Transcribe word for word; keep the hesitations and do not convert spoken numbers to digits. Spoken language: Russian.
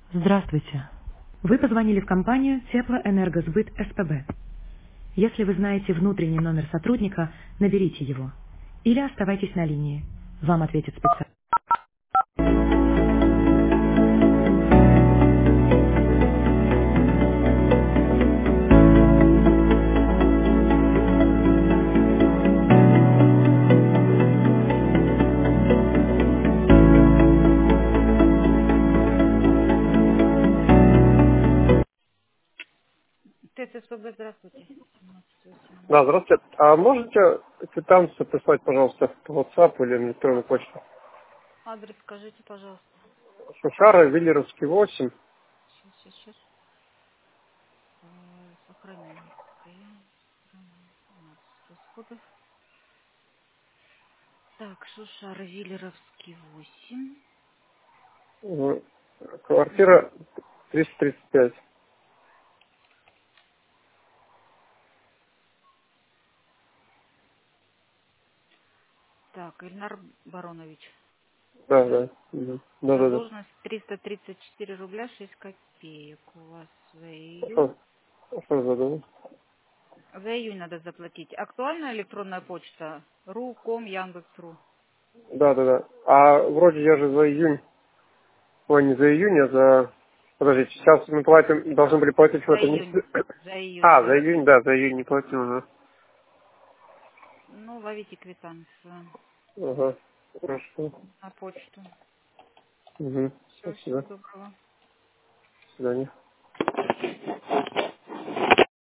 Здравствуйте. Вы позвонили в компанию Теплоэнергосбыт СПБ. Если вы знаете внутренний номер сотрудника, наберите его. Или оставайтесь на линии. Вам ответит специалист. ТССПБ, здравствуйте. семнадцать Да, восемнадцать. здравствуйте. А можете квитанцию прислать, пожалуйста, по WhatsApp или на электронную почту? Адрес скажите, пожалуйста. Шушара, Виллеровский, восемь. Сейчас, сейчас, сейчас. Э, Сохранение. Постоянно. двенадцать расходов. Так, Шушар, Виллеровский, восемь. Мгм. Мгм. Квартира триста тридцать пять. Так, Ильнар Баронович. Да, Да? да. Мгм. Да, да, да. Задолженность триста тридцать четыре рубля шесть копеек. У вас за А июнь. Что, а что за дом? За июнь надо заплатить. Актуальная электронная почта? ру, ком, Яндекс.ру. Да, да, да. А вроде я же за июнь. Ой, не за июнь, а за... Подождите, сейчас мы платим, должны были платить в За этом июнь. месяце. За июнь, А, за да. июнь, да, за июнь не платил, да. Ну, ловите квитанцию Ага. Хорошо. на почту. Угу. Все, всего Спасибо. доброго. До свидания.